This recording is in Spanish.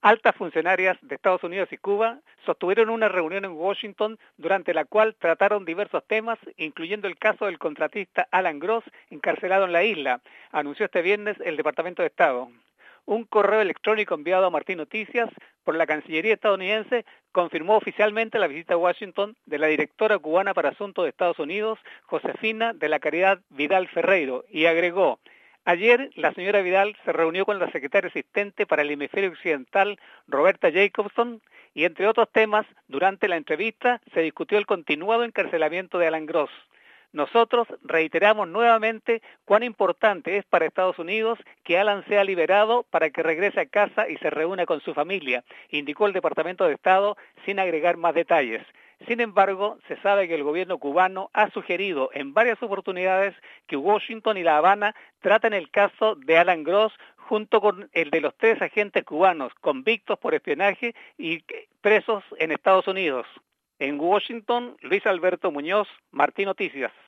Altas funcionarias de Estados Unidos y Cuba sostuvieron una reunión en Washington durante la cual trataron diversos temas, incluyendo el caso del contratista Alan Gross, encarcelado en la isla, anunció este viernes el Departamento de Estado. Un correo electrónico enviado a Martín Noticias por la Cancillería estadounidense confirmó oficialmente la visita a Washington de la directora cubana para Asuntos de Estados Unidos, Josefina de la Caridad Vidal Ferreiro, y agregó: ayer, la señora Vidal se reunió con la secretaria asistente para el hemisferio occidental, Roberta Jacobson, y entre otros temas, durante la entrevista se discutió el continuado encarcelamiento de Alan Gross. Nosotros reiteramos nuevamente cuán importante es para Estados Unidos que Alan sea liberado para que regrese a casa y se reúna con su familia, indicó el Departamento de Estado sin agregar más detalles. Sin embargo, se sabe que el gobierno cubano ha sugerido en varias oportunidades que Washington y La Habana traten el caso de Alan Gross junto con el de los 3 agentes cubanos convictos por espionaje y presos en Estados Unidos. En Washington, Luis Alberto Muñoz, Martín Noticias.